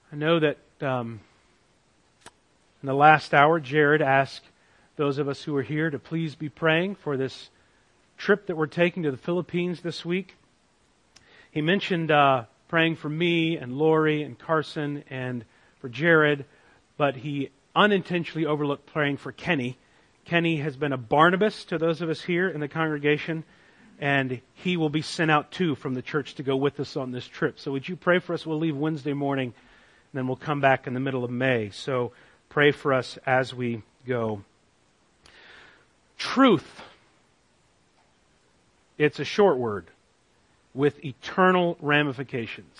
I know that in the last hour, Jared asked those of us who are here to please be praying for this trip that we're taking to the Philippines this week. He mentioned praying for me and Lori and Carson and for Jared, but he unintentionally overlooked praying for Kenny. Kenny has been a Barnabas to those of us here in the congregation, and he will be sent out too from the church to go with us on this trip. So would you pray for us? We'll leave Wednesday morning, and then we'll come back in the middle of May. So pray for us as we go. Truth. It's a short word with eternal ramifications.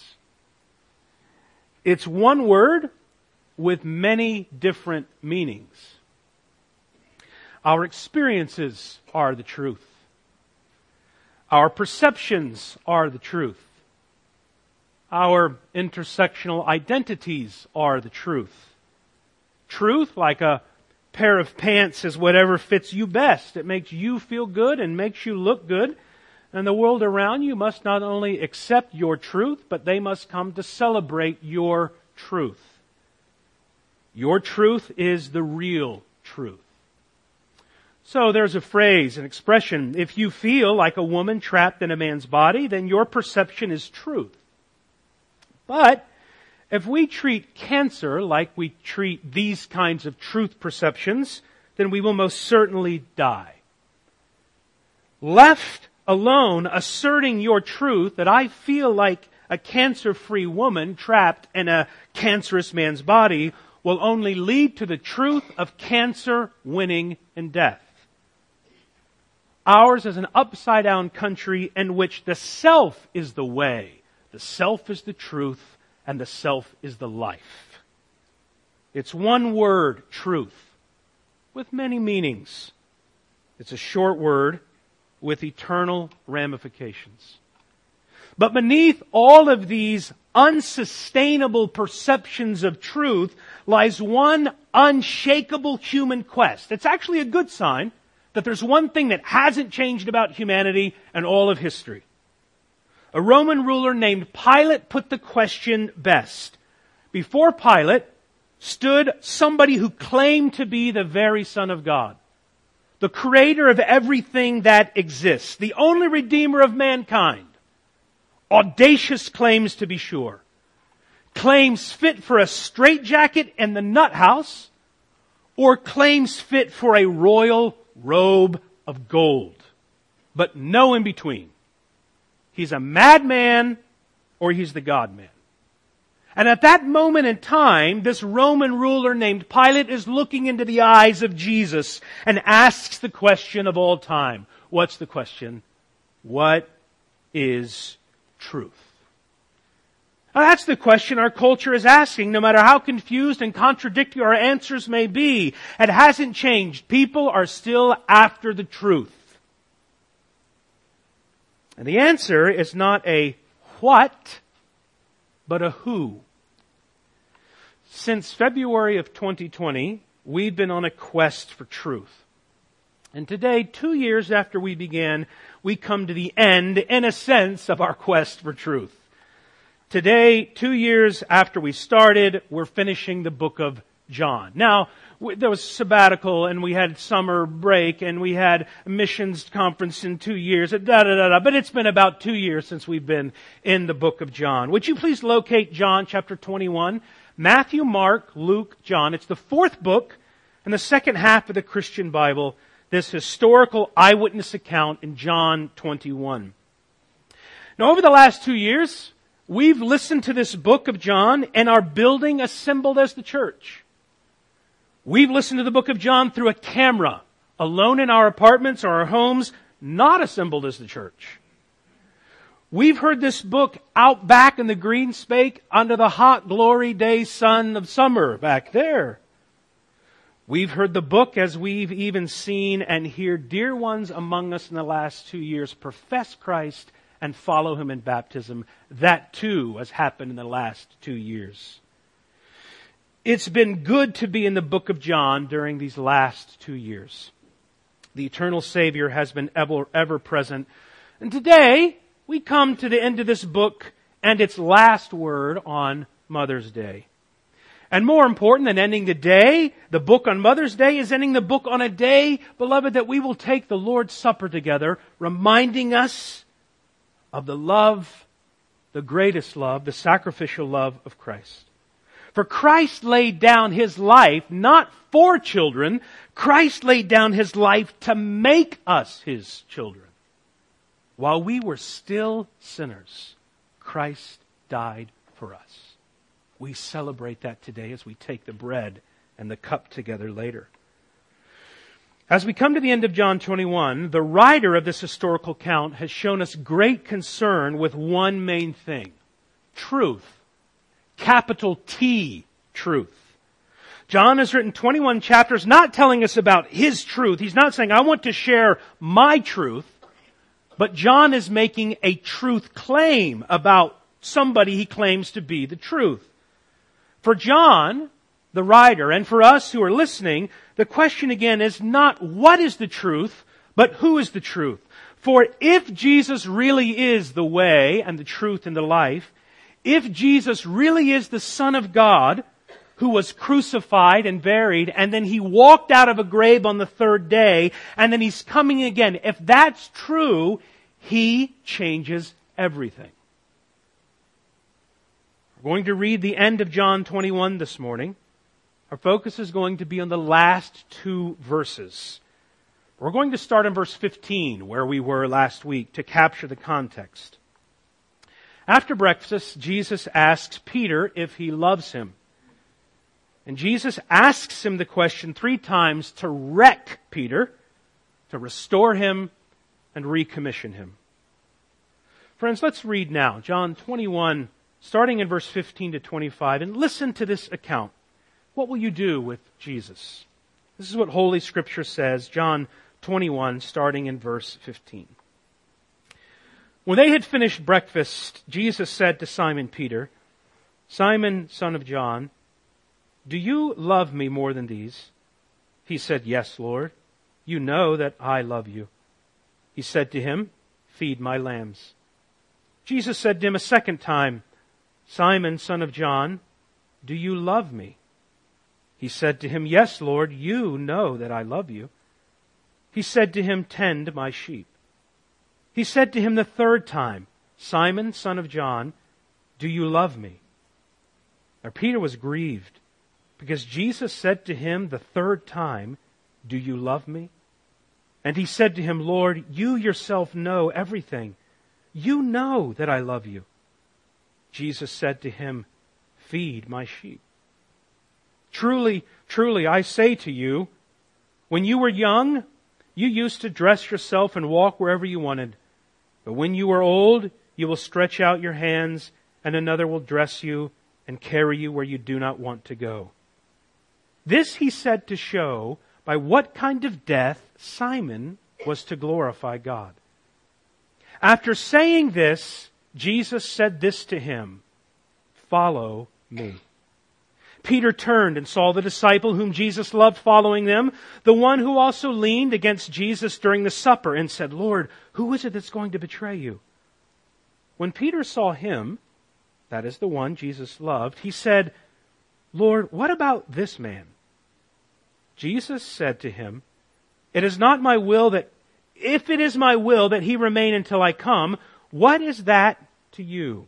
It's one word with many different meanings. Our experiences are the truth. Our perceptions are the truth. Our intersectional identities are the truth. Truth, like a pair of pants, is whatever fits you best. It makes you feel good and makes you look good. And the world around you must not only accept your truth, but they must come to celebrate your truth. Your truth is the real truth. So there's a phrase, an expression, if you feel like a woman trapped in a man's body, then your perception is truth. But if we treat cancer like we treat these kinds of truth perceptions, then we will most certainly die. Left alone asserting your truth that I feel like a cancer-free woman trapped in a cancerous man's body will only lead to the truth of cancer winning in death. Ours is an upside-down country in which the self is the way, the self is the truth, and the self is the life. It's one word, truth, with many meanings. It's a short word with eternal ramifications. But beneath all of these unsustainable perceptions of truth lies one unshakable human quest. It's actually a good sign that there's one thing that hasn't changed about humanity and all of history. A Roman ruler named Pilate put the question best. Before Pilate stood somebody who claimed to be the very Son of God, the creator of everything that exists, the only redeemer of mankind. Audacious claims, to be sure. Claims fit for a straitjacket in the nut house, or claims fit for a royal robe of gold. But no in between. He's a madman or he's the God-man. And at that moment in time, this Roman ruler named Pilate is looking into the eyes of Jesus and asks the question of all time. What's the question? What is truth? Now that's the question our culture is asking, no matter how confused and contradictory our answers may be. It hasn't changed. People are still after the truth. And the answer is not a what, but a who. Since February of 2020, we've been on a quest for truth. And today, 2 years after we began, we come to the end, in a sense, of our quest for truth. Today, 2 years after we started, we're finishing the book of John. Now, there was sabbatical, and we had summer break, and we had a missions conference in 2 years, but it's been about 2 years since we've been in the book of John. Would you please locate John chapter 21? Matthew, Mark, Luke, John. It's the fourth book in the second half of the Christian Bible, this historical eyewitness account in John 21. Now, over the last 2 years, we've listened to this book of John and are building assembled as the church. We've listened to the book of John through a camera, alone in our apartments or our homes, not assembled as the church. We've heard this book out back in the green spake under the hot glory day sun of summer back there. We've heard the book as we've even seen and hear dear ones among us in the last 2 years profess Christ and follow Him in baptism. That too has happened in the last 2 years. It's been good to be in the book of John during these last 2 years. The eternal Savior has been ever present. And today, we come to the end of this book and its last word on Mother's Day. And more important than ending the day, the book on Mother's Day, is ending the book on a day, beloved, that we will take the Lord's Supper together, reminding us of the love, the greatest love, the sacrificial love of Christ. For Christ laid down His life not for children, Christ laid down His life to make us His children. While we were still sinners, Christ died for us. We celebrate that today as we take the bread and the cup together later. As we come to the end of John 21, the writer of this historical account has shown us great concern with one main thing: truth. Capital T, truth. John has written 21 chapters not telling us about his truth. He's not saying, I want to share my truth. But John is making a truth claim about somebody he claims to be the truth. For John, the writer, and for us who are listening, the question again is not what is the truth, but who is the truth. For if Jesus really is the way and the truth and the life, if Jesus really is the Son of God, who was crucified and buried, and then He walked out of a grave on the third day, and then He's coming again, if that's true, He changes everything. We're going to read the end of John 21 this morning. Our focus is going to be on the last two verses. We're going to start in verse 15, where we were last week, to capture the context. After breakfast, Jesus asks Peter if he loves him. And Jesus asks him the question 3 times to wreck Peter, to restore him, and recommission him. Friends, let's read now, John 21, starting in verse 15 to 25, and listen to this account. What will you do with Jesus? This is what Holy Scripture says, John 21, starting in verse 15. When they had finished breakfast, Jesus said to Simon Peter, Simon, son of John, do you love me more than these? He said, Yes, Lord. You know that I love you. He said to him, Feed my lambs. Jesus said to him a second time, Simon, son of John, do you love me? He said to him, Yes, Lord, you know that I love you. He said to him, Tend my sheep. He said to him the third time, Simon, son of John, do you love me? Now Peter was grieved, because Jesus said to him the third time, Do you love me? And he said to him, Lord, you yourself know everything. You know that I love you. Jesus said to him, Feed my sheep. Truly, truly, I say to you, when you were young, you used to dress yourself and walk wherever you wanted. But when you are old, you will stretch out your hands, and another will dress you and carry you where you do not want to go. This he said to show by what kind of death Simon was to glorify God. After saying this, Jesus said this to him, Follow me. Peter turned and saw the disciple whom Jesus loved following them, the one who also leaned against Jesus during the supper and said, Lord, who is it that's going to betray you? When Peter saw him, that is the one Jesus loved, he said, Lord, what about this man? Jesus said to him, It is not my will that, if it is my will that he remain until I come, what is that to you?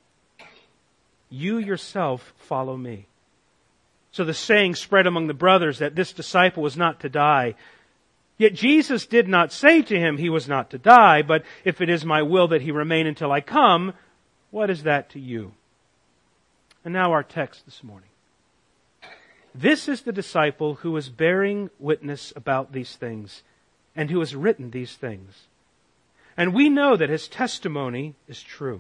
You yourself follow me. So the saying spread among the brothers that this disciple was not to die. Yet Jesus did not say to him he was not to die, but if it is my will that he remain until I come, what is that to you? And now our text this morning. This is the disciple who is bearing witness about these things, and who has written these things. And we know that his testimony is true.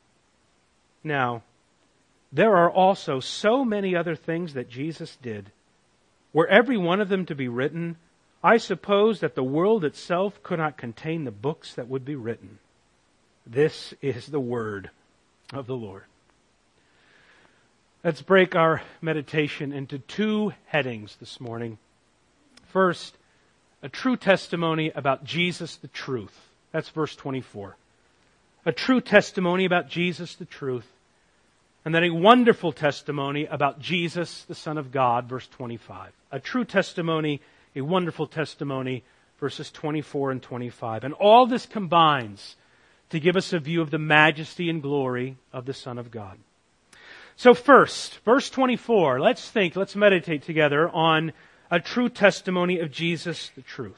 Now, there are also so many other things that Jesus did. Were every one of them to be written, I suppose that the world itself could not contain the books that would be written. This is the word of the Lord. Let's break our meditation into 2 headings this morning. First, a true testimony about Jesus the truth. That's verse 24. A true testimony about Jesus the truth. And then a wonderful testimony about Jesus, the Son of God, verse 25. A true testimony, a wonderful testimony, verses 24 and 25. And all this combines to give us a view of the majesty and glory of the Son of God. So first, verse 24, let's meditate together on a true testimony of Jesus, the truth.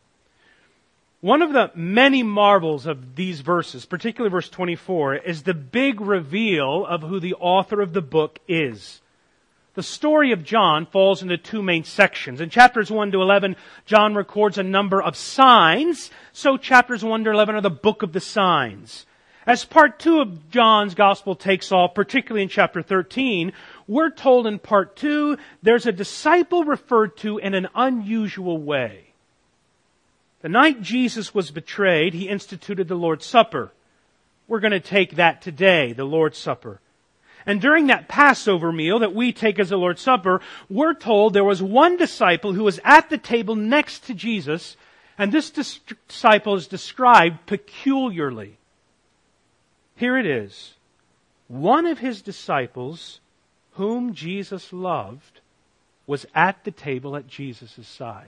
One of the many marvels of these verses, particularly verse 24, is the big reveal of who the author of the book is. The story of John falls into two main sections. In chapters 1 to 11, John records a number of signs, so chapters 1 to 11 are the book of the signs. As part 2 of John's Gospel takes off, particularly in chapter 13, we're told in part 2 there's a disciple referred to in an unusual way. The night Jesus was betrayed, He instituted the Lord's Supper. We're going to take that today, the Lord's Supper. And during that Passover meal that we take as the Lord's Supper, we're told there was one disciple who was at the table next to Jesus, and this disciple is described peculiarly. Here it is. One of His disciples, whom Jesus loved, was at the table at Jesus' side.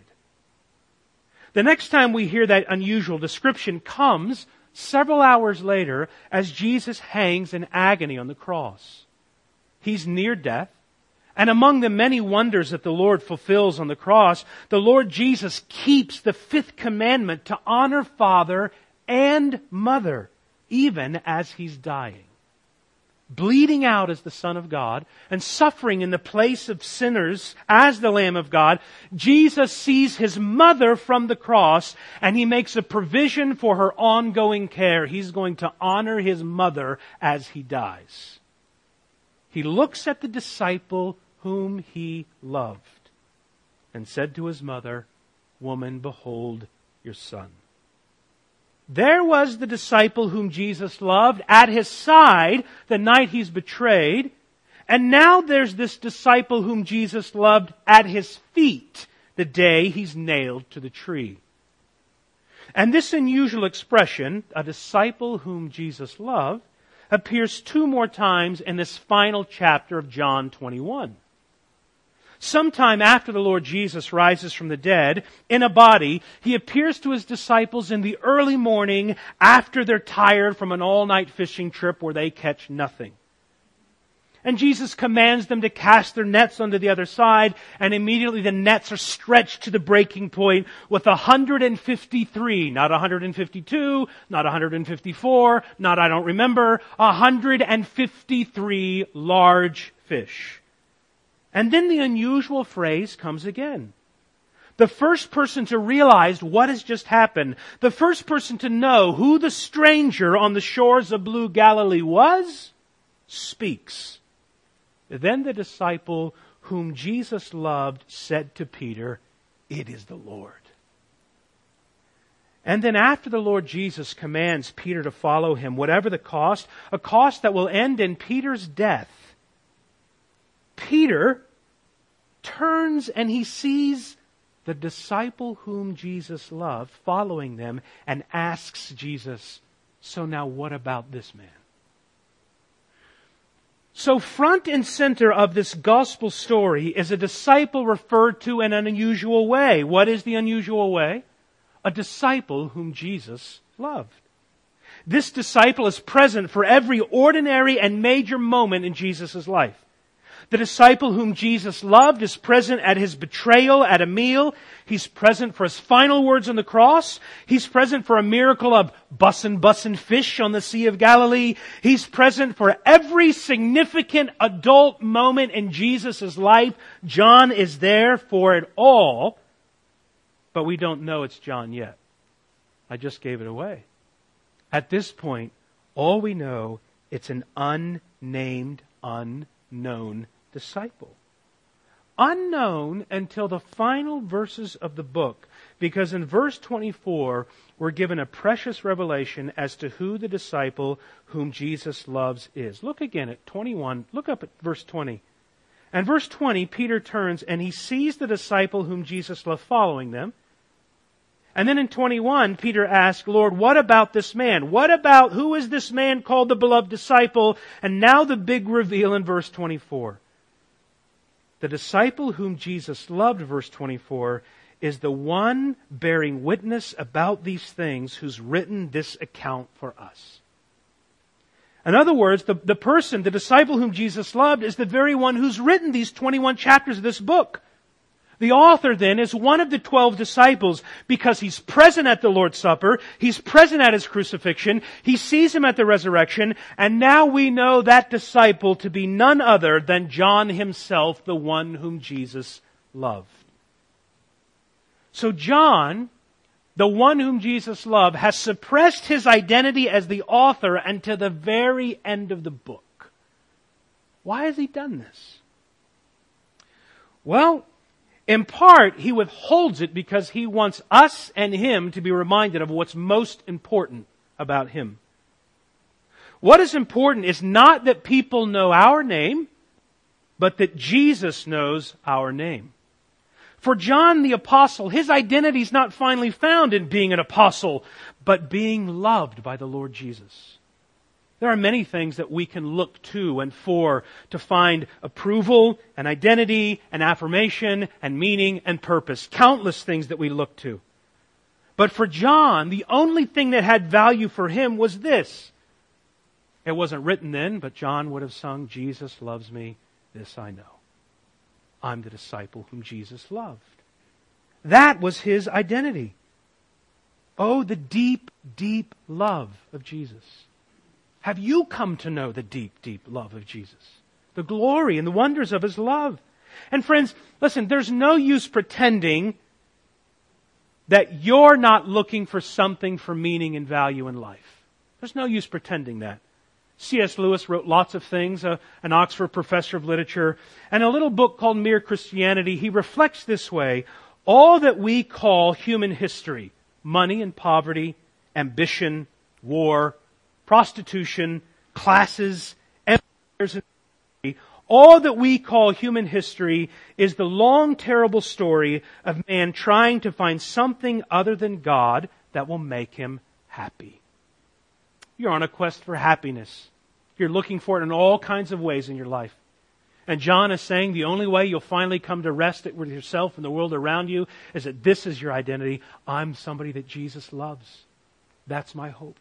The next time we hear that unusual description comes several hours later as Jesus hangs in agony on the cross. He's near death, and among the many wonders that the Lord fulfills on the cross, the Lord Jesus keeps the fifth commandment to honor father and mother, even as He's dying. Bleeding out as the Son of God and suffering in the place of sinners as the Lamb of God, Jesus sees His mother from the cross and He makes a provision for her ongoing care. He's going to honor His mother as He dies. He looks at the disciple whom He loved and said to his mother, "Woman, behold your son." There was the disciple whom Jesus loved at His side the night He's betrayed. And now there's this disciple whom Jesus loved at His feet the day He's nailed to the tree. And this unusual expression, a disciple whom Jesus loved, appears 2 more times in this final chapter of John 21. Sometime after the Lord Jesus rises from the dead, in a body, He appears to His disciples in the early morning after they're tired from an all-night fishing trip where they catch nothing. And Jesus commands them to cast their nets onto the other side, and immediately the nets are stretched to the breaking point with 153, not 152, not 154, not I don't remember, 153 large fish. And then the unusual phrase comes again. The first person to realize what has just happened, the first person to know who the stranger on the shores of blue Galilee was, speaks. Then the disciple whom Jesus loved said to Peter, "It is the Lord." And then after the Lord Jesus commands Peter to follow Him, whatever the cost, a cost that will end in Peter's death, Peter turns and he sees the disciple whom Jesus loved following them and asks Jesus, "So now what about this man?" So front and center of this gospel story is a disciple referred to in an unusual way. What is the unusual way? A disciple whom Jesus loved. This disciple is present for every ordinary and major moment in Jesus' life. The disciple whom Jesus loved is present at His betrayal at a meal. He's present for His final words on the cross. He's present for a miracle of bussin' fish on the Sea of Galilee. He's present for every significant adult moment in Jesus' life. John is there for it all. But we don't know it's John yet. I just gave it away. At this point, all we know, it's an unnamed, unknown disciple. Unknown until the final verses of the book, because in verse 24, we're given a precious revelation as to who the disciple whom Jesus loves is. Look again at 21. Look up at verse 20. And verse 20, Peter turns and he sees the disciple whom Jesus loved following them. And then in 21, Peter asked, Lord, what about this man? Who is this man called the beloved disciple? And now the big reveal in verse 24. The disciple whom Jesus loved, verse 24, is the one bearing witness about these things who's written this account for us. In other words, the disciple whom Jesus loved, is the very one who's written these 21 chapters of this book. The author then is one of the 12 disciples because he's present at the Lord's Supper, he's present at His crucifixion, he sees Him at the resurrection, and now we know that disciple to be none other than John himself, the one whom Jesus loved. So John, the one whom Jesus loved, has suppressed his identity as the author until the very end of the book. Why has he done this? Well, in part, he withholds it because he wants us and him to be reminded of what's most important about him. What is important is not that people know our name, but that Jesus knows our name. For John the Apostle, his identity is not finally found in being an apostle, but being loved by the Lord Jesus. There are many things that we can look to and for to find approval and identity and affirmation and meaning and purpose. Countless things that we look to. But for John, the only thing that had value for him was this. It wasn't written then, but John would have sung, Jesus loves me, this I know. I'm the disciple whom Jesus loved. That was his identity. Oh, the deep, deep love of Jesus. Have you come to know the deep, deep love of Jesus? The glory and the wonders of His love. And friends, listen, there's no use pretending that you're not looking for something for meaning and value in life. There's no use pretending that. C.S. Lewis wrote lots of things, an Oxford professor of literature, and a little book called Mere Christianity. He reflects this way: all that we call human history, money and poverty, ambition, war, prostitution, classes, empires, and all that we call human history is the long, terrible story of man trying to find something other than God that will make him happy. You're on a quest for happiness. You're looking for it in all kinds of ways in your life. And John is saying the only way you'll finally come to rest with yourself and the world around you is that this is your identity. I'm somebody that Jesus loves. That's my hope.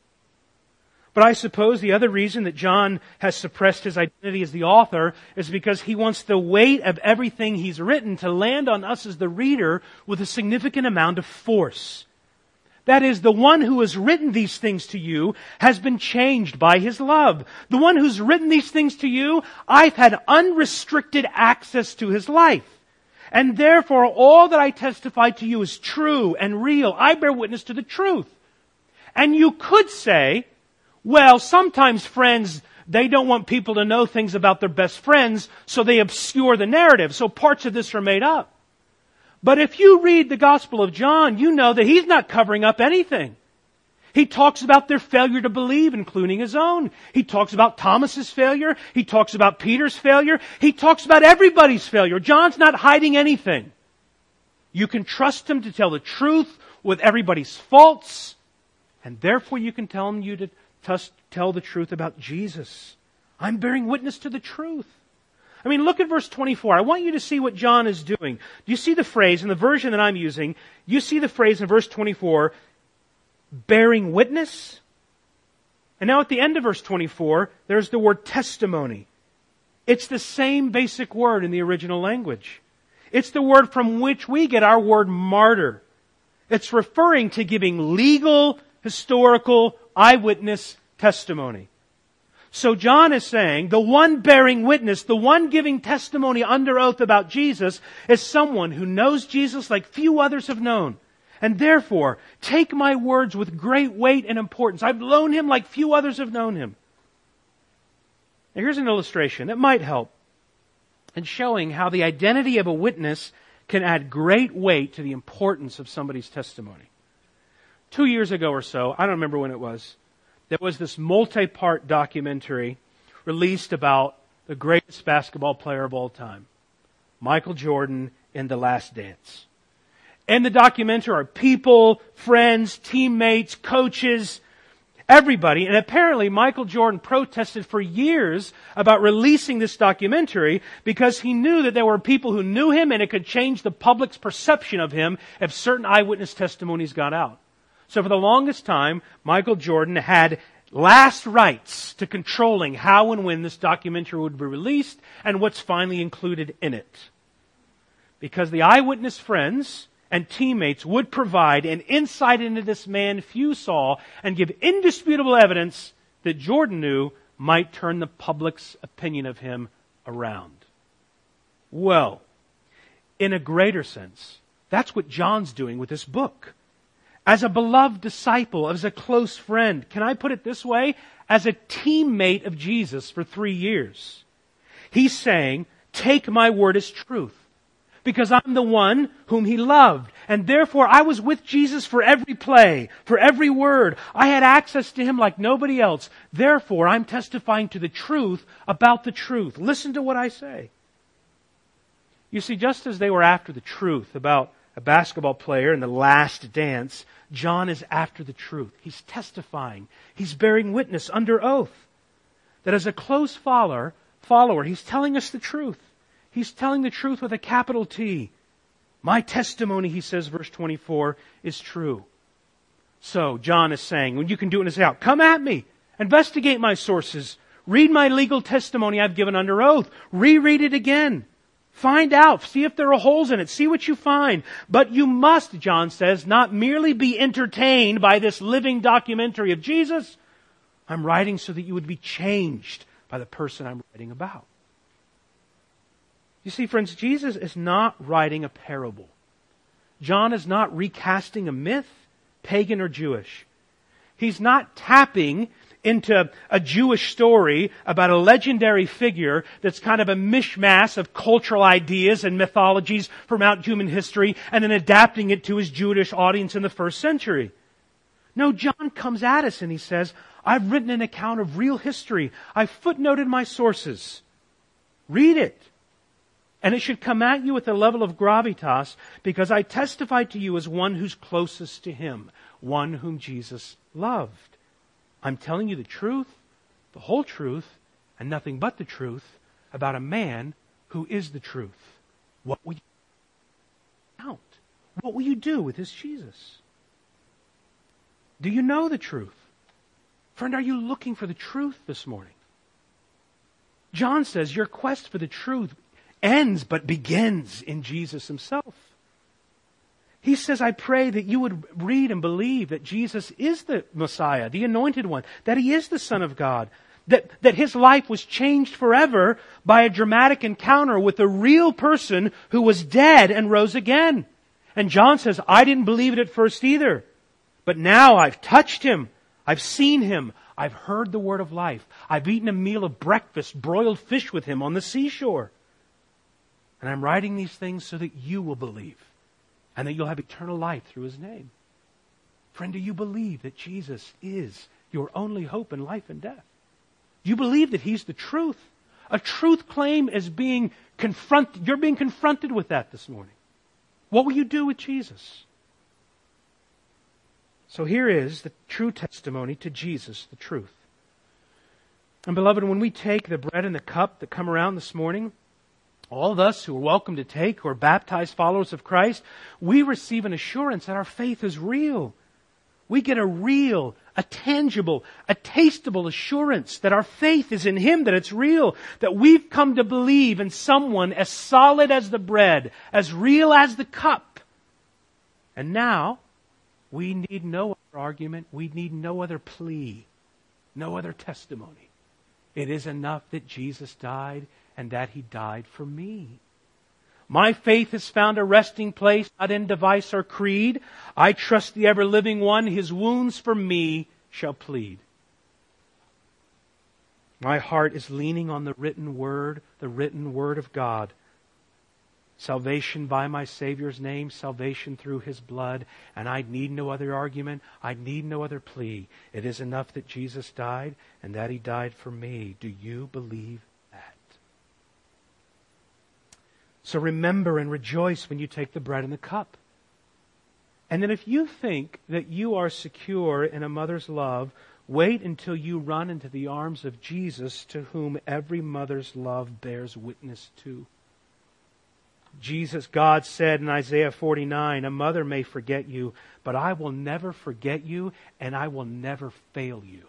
But I suppose the other reason that John has suppressed his identity as the author is because he wants the weight of everything he's written to land on us as the reader with a significant amount of force. That is, the one who has written these things to you has been changed by His love. The one who's written these things to you, I've had unrestricted access to his life. And therefore, all that I testify to you is true and real. I bear witness to the truth. And you could say, well, sometimes friends, they don't want people to know things about their best friends, so they obscure the narrative. So parts of this are made up. But if you read the Gospel of John, you know that he's not covering up anything. He talks about their failure to believe, including his own. He talks about Thomas's failure. He talks about Peter's failure. He talks about everybody's failure. John's not hiding anything. You can trust him to tell the truth with everybody's faults, and therefore you can tell him to tell the truth about Jesus. I'm bearing witness to the truth. I mean, look at verse 24. I want you to see what John is doing. Do you see the phrase in the version that I'm using? You see the phrase in verse 24, bearing witness? And now at the end of verse 24, there's the word testimony. It's the same basic word in the original language. It's the word from which we get our word martyr. It's referring to giving legal, historical, eyewitness testimony. So John is saying the one bearing witness, the one giving testimony under oath about Jesus is someone who knows Jesus like few others have known. And therefore, take my words with great weight and importance. I've known Him like few others have known Him. Now here's an illustration that might help in showing how the identity of a witness can add great weight to the importance of somebody's testimony. 2 years ago or so, I don't remember when it was, there was this multi-part documentary released about the greatest basketball player of all time, Michael Jordan in The Last Dance. In the documentary are people, friends, teammates, coaches, everybody. And apparently Michael Jordan protested for years about releasing this documentary because he knew that there were people who knew him and it could change the public's perception of him if certain eyewitness testimonies got out. So for the longest time, Michael Jordan had last rights to controlling how and when this documentary would be released and what's finally included in it. Because the eyewitness friends and teammates would provide an insight into this man few saw and give indisputable evidence that Jordan knew might turn the public's opinion of him around. Well, in a greater sense, that's what John's doing with this book. As a beloved disciple, as a close friend, can I put it this way? As a teammate of Jesus for 3 years. He's saying, take my word as truth. Because I'm the one whom He loved. And therefore I was with Jesus for every play, for every word. I had access to Him like nobody else. Therefore I'm testifying to the truth about the truth. Listen to what I say. You see, just as they were after the truth about a basketball player in the last dance, John is after the truth. He's testifying. He's bearing witness under oath. That as a close follower, he's telling us the truth. He's telling the truth with a capital T. My testimony, he says, verse 24, is true. So, John is saying, when you can do it in his out, come at me. Investigate my sources. Read my legal testimony I've given under oath. Reread it again. Find out. See if there are holes in it. See what you find. But you must, John says, not merely be entertained by this living documentary of Jesus. I'm writing so that you would be changed by the person I'm writing about. You see, friends, Jesus is not writing a parable. John is not recasting a myth, pagan or Jewish. He's not tapping into a Jewish story about a legendary figure that's kind of a mishmash of cultural ideas and mythologies from out human history and then adapting it to his Jewish audience in the first century. No, John comes at us and he says, I've written an account of real history. I've footnoted my sources. Read it. And it should come at you with a level of gravitas because I testify to you as one who's closest to Him, one whom Jesus loved. I'm telling you the truth, the whole truth, and nothing but the truth about a man who is the truth. What will you count? What will you do with this Jesus? Do you know the truth? Friend, are you looking for the truth this morning? John says your quest for the truth ends but begins in Jesus Himself. He says, I pray that you would read and believe that Jesus is the Messiah, the Anointed One, that He is the Son of God, that His life was changed forever by a dramatic encounter with a real person who was dead and rose again. And John says, I didn't believe it at first either. But now I've touched Him. I've seen Him. I've heard the word of life. I've eaten a meal of breakfast, broiled fish with Him on the seashore. And I'm writing these things so that you will believe and that you'll have eternal life through His name. Friend, do you believe that Jesus is your only hope in life and death? Do you believe that He's the truth? A truth claim is being confronted. You're being confronted with that this morning. What will you do with Jesus? So here is the true testimony to Jesus, the truth. And beloved, when we take the bread and the cup that come around this morning, all of us who are welcome to take, who are baptized followers of Christ, we receive an assurance that our faith is real. We get a real, a tangible, a tasteable assurance that our faith is in Him, that it's real, that we've come to believe in someone as solid as the bread, as real as the cup. And now, we need no other argument, we need no other plea, no other testimony. It is enough that Jesus died and that He died for me. My faith has found a resting place, not in device or creed. I trust the ever-living One. His wounds for me shall plead. My heart is leaning on the written word of God. Salvation by my Savior's name, salvation through His blood, and I need no other argument, I need no other plea. It is enough that Jesus died and that He died for me. Do you believe that? So remember and rejoice when you take the bread and the cup. And then if you think that you are secure in a mother's love, wait until you run into the arms of Jesus, to whom every mother's love bears witness to. God said in Isaiah 49, a mother may forget you, but I will never forget you, and I will never fail you.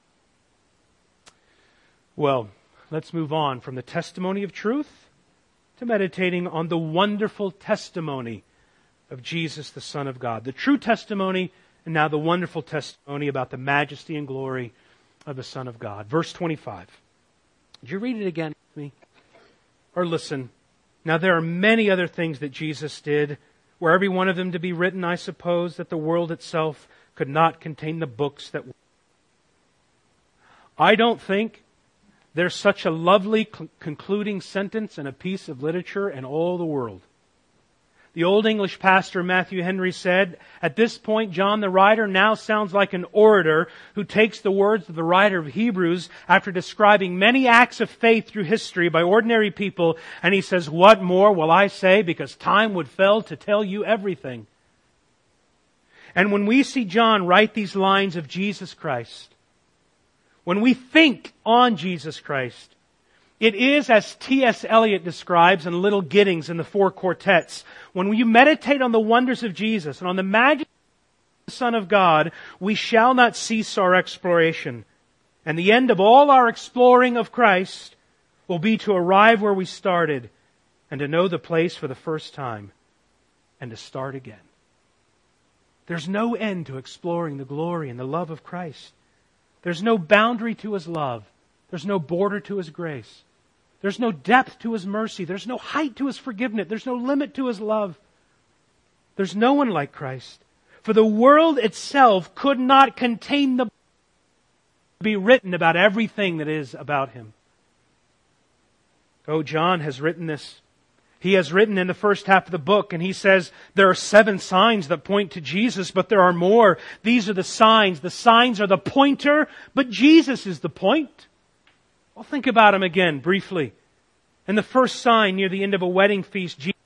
Well, let's move on from the testimony of truth to meditating on the wonderful testimony of Jesus, the Son of God. The true testimony, and now the wonderful testimony about the majesty and glory of the Son of God. Verse 25. Did you read it again with me? Or listen. Now there are many other things that Jesus did, were every one of them to be written, I suppose, that the world itself could not contain the books that were. I don't think there's such a lovely concluding sentence in a piece of literature in all the world. The Old English pastor Matthew Henry said, at this point, John the writer now sounds like an orator who takes the words of the writer of Hebrews after describing many acts of faith through history by ordinary people, and he says, what more will I say, because time would fail to tell you everything. And when we see John write these lines of Jesus Christ, when we think on Jesus Christ, it is, as T.S. Eliot describes in Little Giddings in the Four Quartets, when you meditate on the wonders of Jesus and on the majesty of the Son of God, we shall not cease our exploration. And the end of all our exploring of Christ will be to arrive where we started and to know the place for the first time and to start again. There's no end to exploring the glory and the love of Christ. There's no boundary to His love. There's no border to His grace. There's no depth to His mercy. There's no height to His forgiveness. There's no limit to His love. There's no one like Christ. For the world itself could not contain the be written about everything that is about Him. Oh, John has written this. He has written in the first half of the book, and he says there are 7 signs that point to Jesus, but there are more. These are the signs. The signs are the pointer, but Jesus is the point. Well, think about Him again briefly. In the first sign near the end of a wedding feast, Jesus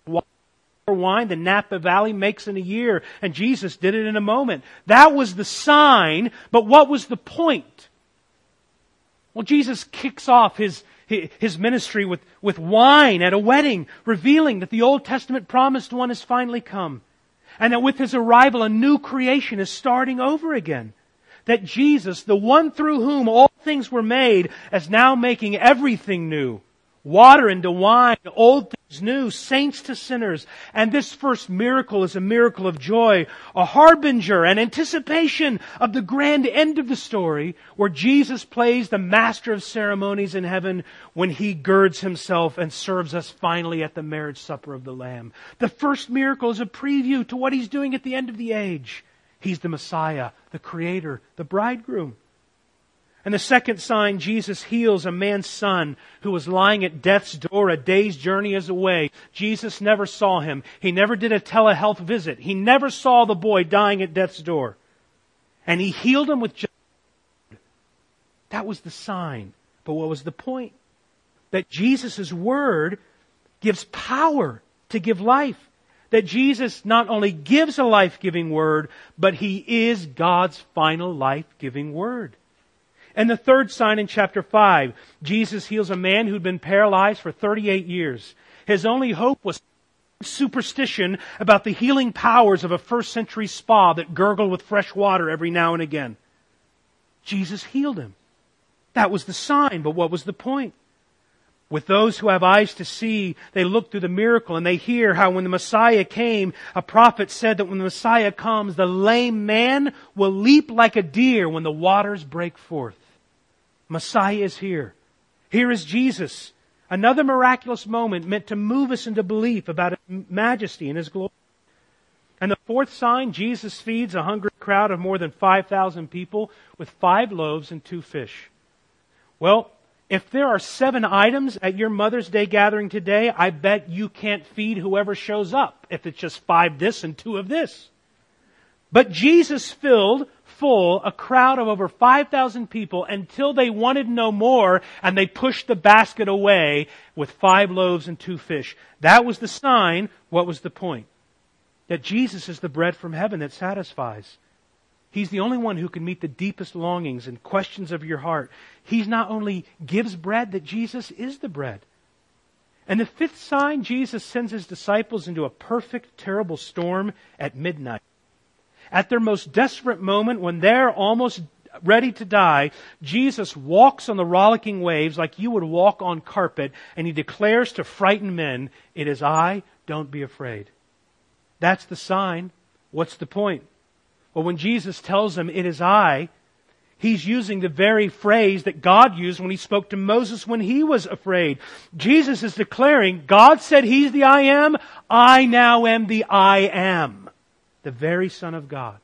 wine the Napa Valley makes in a year, and Jesus did it in a moment. That was the sign, but what was the point? Well, Jesus kicks off His ministry with wine at a wedding, revealing that the Old Testament promised one has finally come. And that with His arrival, a new creation is starting over again. That Jesus, the one through whom all things were made, is now making everything new. Water into wine, old things new, saints to sinners. And this first miracle is a miracle of joy, a harbinger, an anticipation of the grand end of the story, where Jesus plays the master of ceremonies in heaven when He girds Himself and serves us finally at the marriage supper of the Lamb. The first miracle is a preview to what He's doing at the end of the age. He's the Messiah, the Creator, the Bridegroom. And the second sign, Jesus heals a man's son who was lying at death's door a day's journey away. Jesus never saw him. He never did a telehealth visit. He never saw the boy dying at death's door. And He healed him with just that was the sign. But what was the point? That Jesus' word gives power to give life. That Jesus not only gives a life-giving word, but He is God's final life-giving word. And the third sign in chapter 5, Jesus heals a man who'd been paralyzed for 38 years. His only hope was superstition about the healing powers of a first-century spa that gurgled with fresh water every now and again. Jesus healed him. That was the sign, but what was the point? With those who have eyes to see, they look through the miracle and they hear how when the Messiah came, a prophet said that when the Messiah comes, the lame man will leap like a deer when the waters break forth. Messiah is here. Here is Jesus. Another miraculous moment meant to move us into belief about His majesty and His glory. And the fourth sign, Jesus feeds a hungry crowd of more than 5,000 people with 5 loaves and 2 fish. Well, if there are 7 items at your Mother's Day gathering today, I bet you can't feed whoever shows up if it's just 5 this and 2 of this. But Jesus filled full a crowd of over 5,000 people until they wanted no more, and they pushed the basket away with 5 loaves and 2 fish. That was the sign. What was the point? That Jesus is the bread from heaven that satisfies. He's the only one who can meet the deepest longings and questions of your heart. He not only gives bread, that Jesus is the bread. And the fifth sign, Jesus sends His disciples into a perfect, terrible storm at midnight. At their most desperate moment, when they're almost ready to die, Jesus walks on the rollicking waves like you would walk on carpet, and He declares to frightened men, "It is I, don't be afraid." That's the sign. What's the point? Well, when Jesus tells them, "It is I," He's using the very phrase that God used when He spoke to Moses when he was afraid. Jesus is declaring, God said He's the I am, I now am the I am. The very Son of God.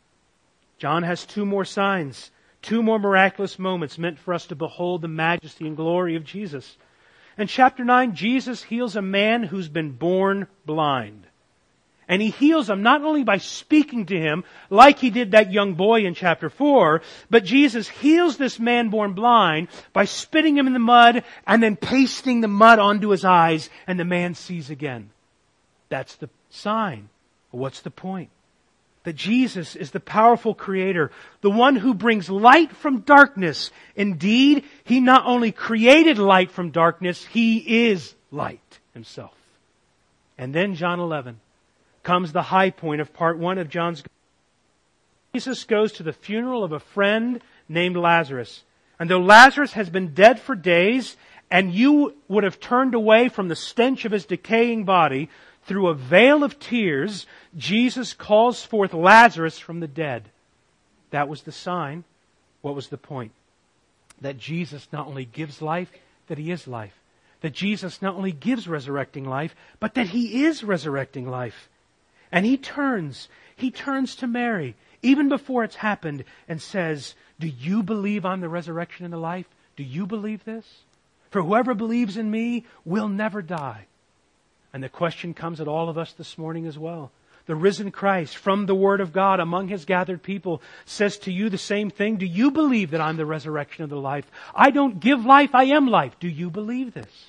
John has two more signs, two more miraculous moments meant for us to behold the majesty and glory of Jesus. In chapter 9, Jesus heals a man who's been born blind. And He heals him not only by speaking to him, like He did that young boy in chapter 4, but Jesus heals this man born blind by spitting him in the mud and then pasting the mud onto his eyes, and the man sees again. That's the sign. What's the point? That Jesus is the powerful Creator, the one who brings light from darkness. Indeed, He not only created light from darkness, He is light Himself. And then John 11. Comes the high point of part 1 of John's Gospel. Jesus goes to the funeral of a friend named Lazarus. And though Lazarus has been dead for days, and you would have turned away from the stench of his decaying body, through a veil of tears, Jesus calls forth Lazarus from the dead. That was the sign. What was the point? That Jesus not only gives life, that He is life. That Jesus not only gives resurrecting life, but that He is resurrecting life. And He turns to Mary, even before it's happened, and says, "Do you believe I'm the resurrection and the life? Do you believe this? For whoever believes in Me will never die." And the question comes at all of us this morning as well. The risen Christ, from the Word of God among His gathered people, says to you the same thing. Do you believe that I'm the resurrection and the life? I don't give life, I am life. Do you believe this?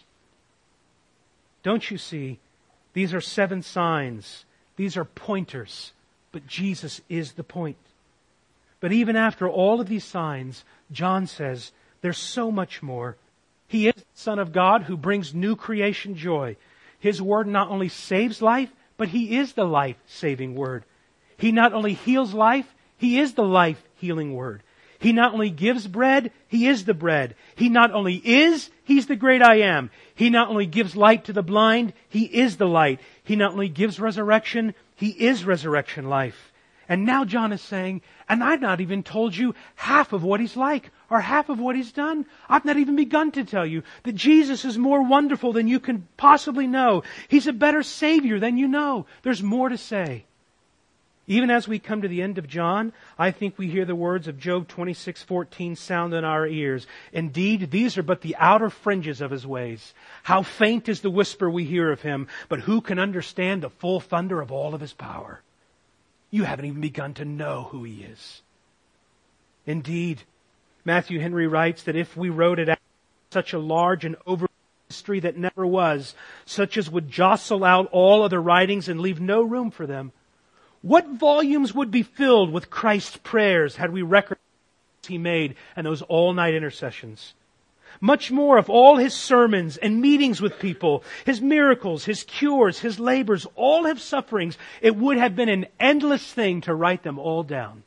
Don't you see? These are 7 signs. These are pointers, but Jesus is the point. But even after all of these signs, John says there's so much more. He is the Son of God who brings new creation joy. His Word not only saves life, but He is the life-saving Word. He not only heals life, He is the life-healing Word. He not only gives bread, He is the bread. He not only is, He's the great I am. He not only gives light to the blind, He is the light. He not only gives resurrection, He is resurrection life. And now John is saying, and I've not even told you half of what He's like, or half of what He's done. I've not even begun to tell you that Jesus is more wonderful than you can possibly know. He's a better Savior than you know. There's more to say. Even as we come to the end of John, I think we hear the words of Job 26:14 sound in our ears. Indeed, these are but the outer fringes of His ways. How faint is the whisper we hear of Him, but who can understand the full thunder of all of His power? You haven't even begun to know who He is. Indeed, Matthew Henry writes that if we wrote it out, such a large and over history that never was, such as would jostle out all other writings and leave no room for them, what volumes would be filled with Christ's prayers had we recorded He made and those all-night intercessions? Much more of all His sermons and meetings with people, His miracles, His cures, His labors, all His sufferings. It would have been an endless thing to write them all down.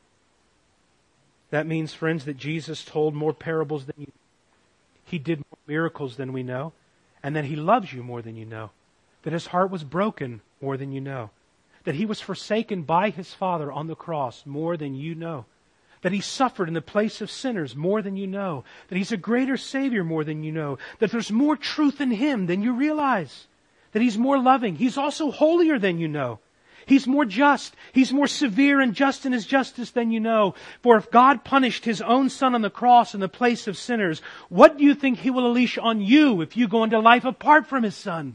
That means, friends, that Jesus told more parables than you know. He did more miracles than we know. And that He loves you more than you know. That His heart was broken more than you know. That He was forsaken by His Father on the cross more than you know. That He suffered in the place of sinners more than you know. That He's a greater Savior more than you know. That there's more truth in Him than you realize. That He's more loving. He's also holier than you know. He's more just. He's more severe and just in His justice than you know. For if God punished His own Son on the cross in the place of sinners, what do you think He will unleash on you if you go into life apart from His Son?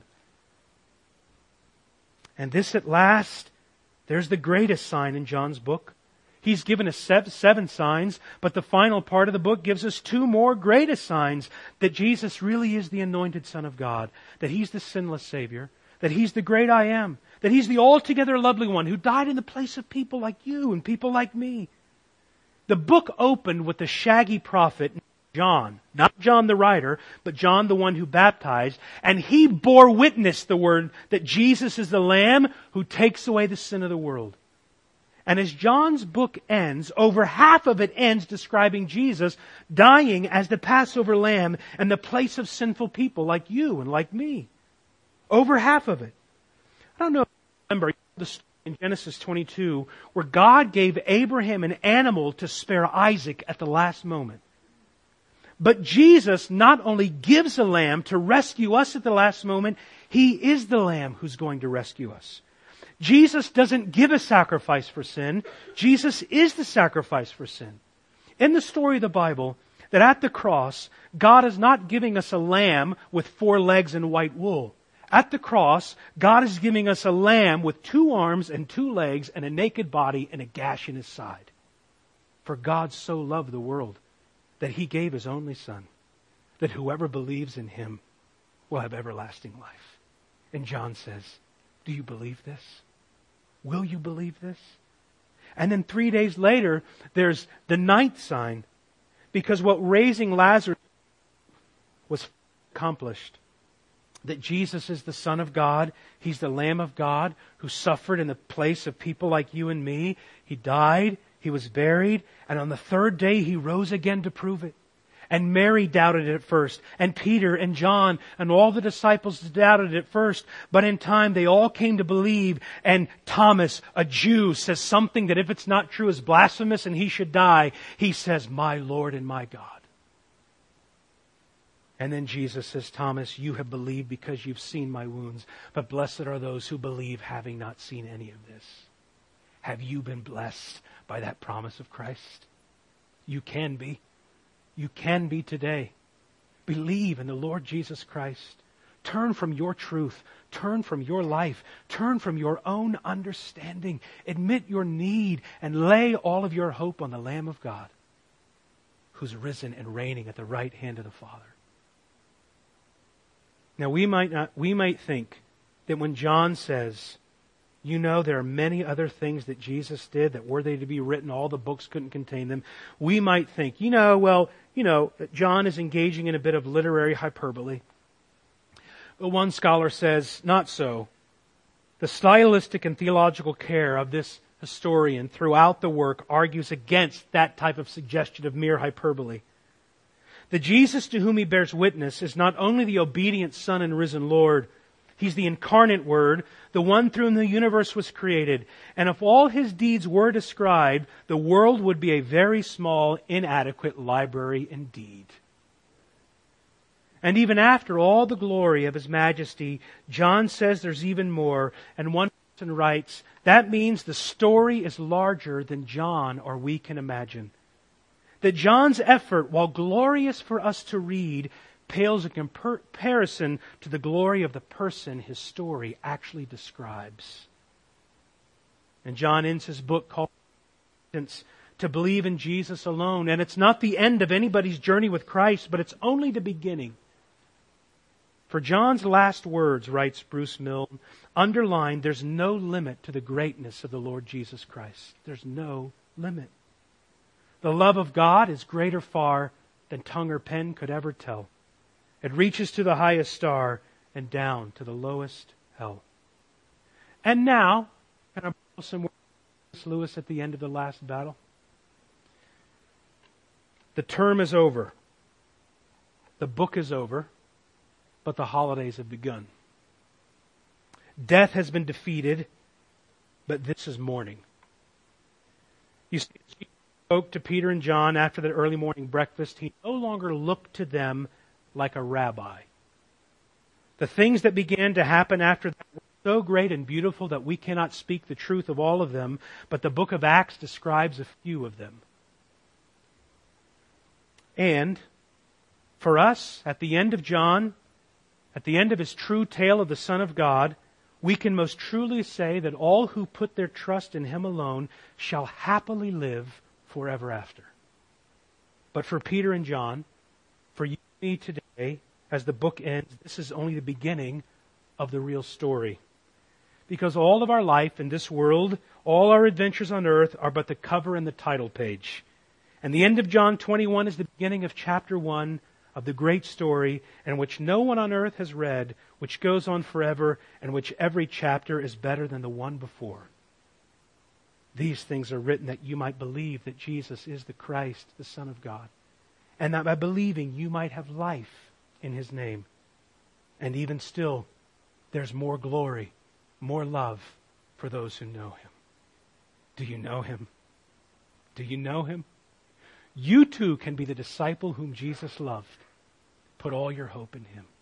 And this at last, there's the greatest sign in John's book. He's given us 7 signs, but the final part of the book gives us 2 more greatest signs that Jesus really is the anointed Son of God, that He's the sinless Savior, that He's the great I am, that He's the altogether lovely one who died in the place of people like you and people like me. The book opened with the shaggy prophet John, not John the writer, but John the one who baptized, and he bore witness the word that Jesus is the Lamb who takes away the sin of the world. And as John's book ends, over half of it ends describing Jesus dying as the Passover lamb in the place of sinful people like you and like me. Over half of it. I don't know if you remember the story in Genesis 22 where God gave Abraham an animal to spare Isaac at the last moment. But Jesus not only gives a lamb to rescue us at the last moment, He is the lamb who's going to rescue us. Jesus doesn't give a sacrifice for sin. Jesus is the sacrifice for sin. In the story of the Bible, that at the cross, God is not giving us a lamb with 4 legs and white wool. At the cross, God is giving us a lamb with 2 arms and 2 legs and a naked body and a gash in His side. For God so loved the world that He gave His only Son, that whoever believes in Him will have everlasting life. And John says, do you believe this? Will you believe this? And then 3 days later, there's the 9th sign. Because what raising Lazarus was accomplished. That Jesus is the Son of God. He's the Lamb of God who suffered in the place of people like you and me. He died. He was buried. And on the 3rd day, He rose again to prove it. And Mary doubted it at first, and Peter and John and all the disciples doubted it at first, but in time they all came to believe, and Thomas, a Jew, says something that if it's not true is blasphemous and he should die. He says, my Lord and my God. And then Jesus says, Thomas, you have believed because you've seen my wounds, but blessed are those who believe having not seen any of this. Have you been blessed by that promise of Christ? You can be. You can be today. Believe in the Lord Jesus Christ. Turn from your truth. Turn from your life. Turn from your own understanding. Admit your need and lay all of your hope on the Lamb of God who's risen and reigning at the right hand of the Father. Now we might think that when John says, you know, there are many other things that Jesus did that were they to be written, all the books couldn't contain them. We might think, John is engaging in a bit of literary hyperbole. But one scholar says, not so. The stylistic and theological care of this historian throughout the work argues against that type of suggestion of mere hyperbole. The Jesus to whom he bears witness is not only the obedient Son and risen Lord, He's the incarnate Word, the one through whom the universe was created. And if all His deeds were described, the world would be a very small, inadequate library indeed. And even after all the glory of His majesty, John says there's even more. And one person writes, that means the story is larger than John or we can imagine. That John's effort, while glorious for us to read, pales in comparison to the glory of the person his story actually describes. And John ends his book called to believe in Jesus alone. And it's not the end of anybody's journey with Christ, but it's only the beginning. For John's last words, writes Bruce Milne, underline there's no limit to the greatness of the Lord Jesus Christ. There's no limit. The love of God is greater far than tongue or pen could ever tell. It reaches to the highest star and down to the lowest hell. And now, can I borrow some words from C.S. Lewis at the end of the last battle? The term is over. The book is over. But the holidays have begun. Death has been defeated, but this is morning. You see, Jesus spoke to Peter and John after the early morning breakfast. He no longer looked to them like a rabbi. The things that began to happen after that were so great and beautiful that we cannot speak the truth of all of them, but the book of Acts describes a few of them. And for us, at the end of John, at the end of his true tale of the Son of God, we can most truly say that all who put their trust in Him alone shall happily live forever after. But for Peter and John, for you and me today, as the book ends, this is only the beginning of the real story. Because all of our life in this world, all our adventures on earth are but the cover and the title page. And the end of John 21 is the beginning of chapter 1 of the great story in which no one on earth has read, which goes on forever, and which every chapter is better than the one before. These things are written that you might believe that Jesus is the Christ, the Son of God, and that by believing you might have life in His name. And even still, there's more glory, more love for those who know Him. Do you know Him? Do you know Him? You too can be the disciple whom Jesus loved. Put all your hope in Him.